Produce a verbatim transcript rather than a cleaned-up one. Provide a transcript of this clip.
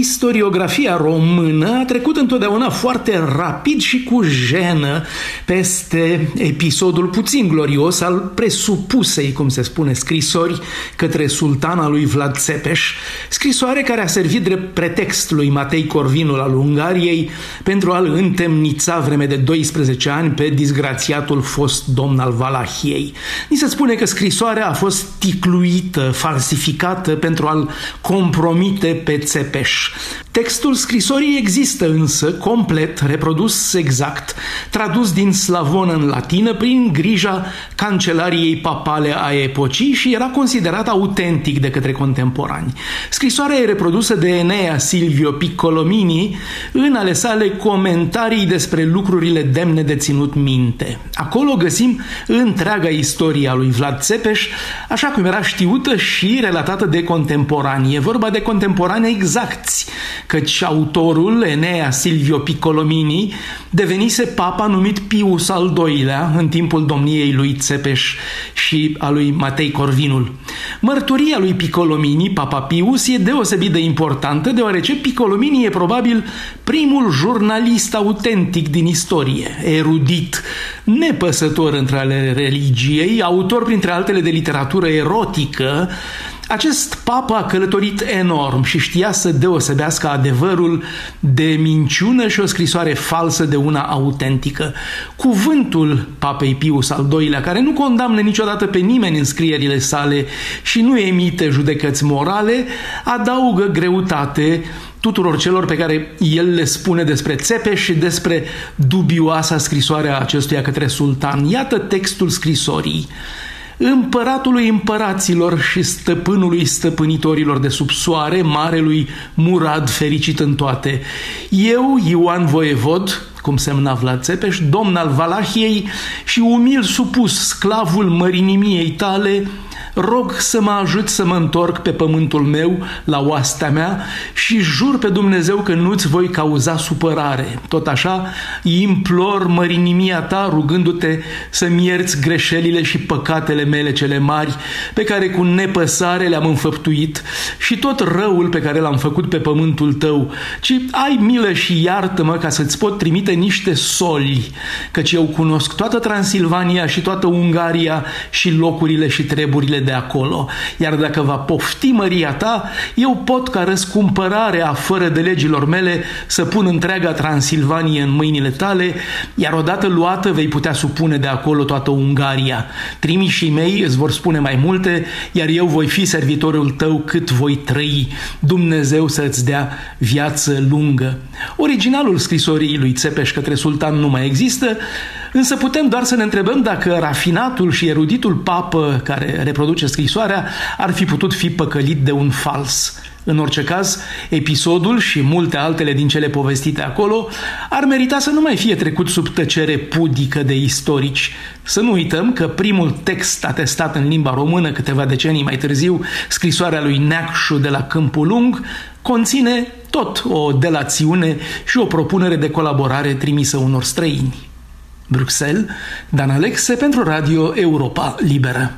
Istoriografia română a trecut întotdeauna foarte rapid și cu jenă peste episodul puțin glorios al presupusei, cum se spune, scrisori către sultana lui Vlad Țepeș, scrisoare care a servit drept pretext lui Matei Corvinul al Ungariei pentru a-l întemnița vreme de doisprezece ani pe disgrațiatul fost domn al Valahiei. Ni se spune că scrisoarea a fost ticluită, falsificată pentru a-l compromite pe Țepeș. Textul scrisorii există însă, complet, reprodus exact, tradus din slavonă în latină prin grija cancelariei papale a epocii și era considerat autentic de către contemporani. Scrisoarea e reprodusă de Enea Silvio Piccolomini în ale sale comentarii despre lucrurile demne de ținut minte. Acolo găsim întreaga istorie a lui Vlad Țepeș, așa cum era știută și relatată de contemporani. E vorba de contemporani exacti, căci autorul, Enea Silvio Piccolomini, devenise papa numit Pius al doilea în timpul domniei lui Țepeș și a lui Matei Corvinul. Mărturia lui Piccolomini, papa Pius, e deosebit de importantă, deoarece Piccolomini e probabil primul jurnalist autentic din istorie, erudit, nepăsător între ale religiei, autor printre altele de literatură erotică. Acest papă a călătorit enorm și știa să deosebească adevărul de minciună și o scrisoare falsă de una autentică. Cuvântul papei Pius al doilea, care nu condamnă niciodată pe nimeni în scrierile sale și nu emite judecăți morale, adaugă greutate tuturor celor pe care el le spune despre Țepeș și despre dubioasa scrisoare a acestuia către sultan. Iată textul scrisorii. Împăratului împăraților și stăpânului stăpânitorilor de sub soare, marelui Murad fericit în toate. Eu, Ioan Voievod, cum semna Vlad Țepeș, domn al Valahiei și umil supus, sclavul mărinimiei tale, rog să mă ajut să mă întorc pe pământul meu, la oastea mea, și jur pe Dumnezeu că nu-ți voi cauza supărare. Tot așa, implor mărinimia ta, rugându-te să-mi ierți greșelile și păcatele mele cele mari, pe care cu nepăsare le-am înfăptuit, și tot răul pe care l-am făcut pe pământul tău, ci ai milă și iartă-mă ca să-ți pot trimite niște soli, căci eu cunosc toată Transilvania și toată Ungaria și locurile și treburile de acolo, iar dacă va pofti măria ta, eu pot ca răscumpărare a fără de legilor mele să pun întreaga Transilvanie în mâinile tale, iar odată luată vei putea supune de acolo toată Ungaria. Trimișii mei îți vor spune mai multe, iar eu voi fi servitorul tău cât voi trăi. Dumnezeu să îți dea viață lungă. Originalul scrisorii lui Țepeș către sultan nu mai există, însă putem doar să ne întrebăm dacă rafinatul și eruditul papă care reproduce scrisoarea ar fi putut fi păcălit de un fals. În orice caz, episodul și multe altele din cele povestite acolo ar merita să nu mai fie trecut sub tăcere pudică de istorici. Să nu uităm că primul text atestat în limba română câteva decenii mai târziu, scrisoarea lui Neacșu de la Câmpul Lung, conține tot o delațiune și o propunere de colaborare trimisă unor străini. Bruxelles, Dan Alexe pentru Radio Europa Liberă.